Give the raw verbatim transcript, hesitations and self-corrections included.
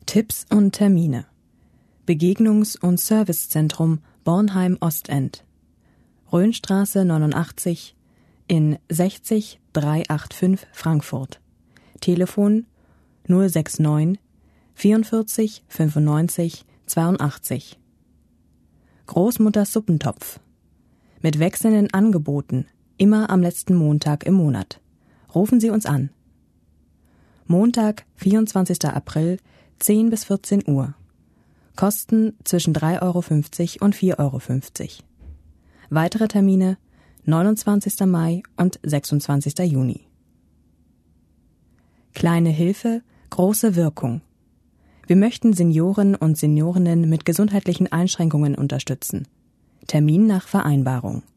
Tipps und Termine. Begegnungs- und Servicezentrum Bornheim-Ostend. Rhönstraße neunundachtzig in sechzig dreihundertfünfundachtzig Frankfurt. Telefon null sechs neun vierundvierzig fünfundneunzig zweiundachtzig. Großmutters Suppentopf. Mit wechselnden Angeboten, immer am letzten Montag im Monat. Rufen Sie uns an. Montag, vierundzwanzigster April, zehn bis vierzehn Uhr. Kosten zwischen drei Euro fünfzig und vier Euro fünfzig. Weitere Termine neunundzwanzigster Mai und sechsundzwanzigster Juni. Kleine Hilfe, große Wirkung. Wir möchten Senioren und Seniorinnen mit gesundheitlichen Einschränkungen unterstützen. Termin nach Vereinbarung.